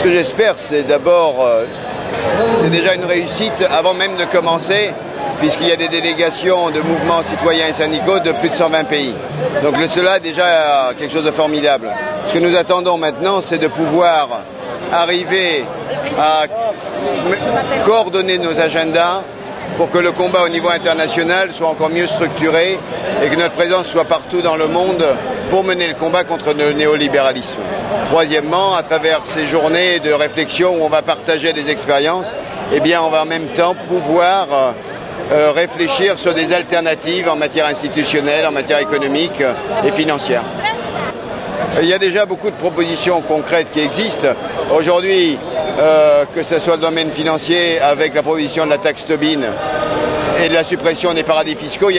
Ce que j'espère, c'est d'abord, c'est déjà une réussite avant même de commencer, puisqu'il y a des délégations de mouvements citoyens et syndicaux de plus de 120 pays. Donc cela déjà quelque chose de formidable. Ce que nous attendons maintenant, c'est de pouvoir arriver à coordonner nos agendas pour que le combat au niveau international soit encore mieux structuré et que notre présence soit partout dans le monde pour mener le combat contre le néolibéralisme. Troisièmement, à travers ces journées de réflexion où on va partager des expériences, eh bien on va en même temps pouvoir réfléchir sur des alternatives en matière institutionnelle, en matière économique et financière. Il y a déjà beaucoup de propositions concrètes qui existent. Aujourd'hui, que ce soit dans le domaine financier avec la proposition de la taxe Tobin et de la suppression des paradis fiscaux, il y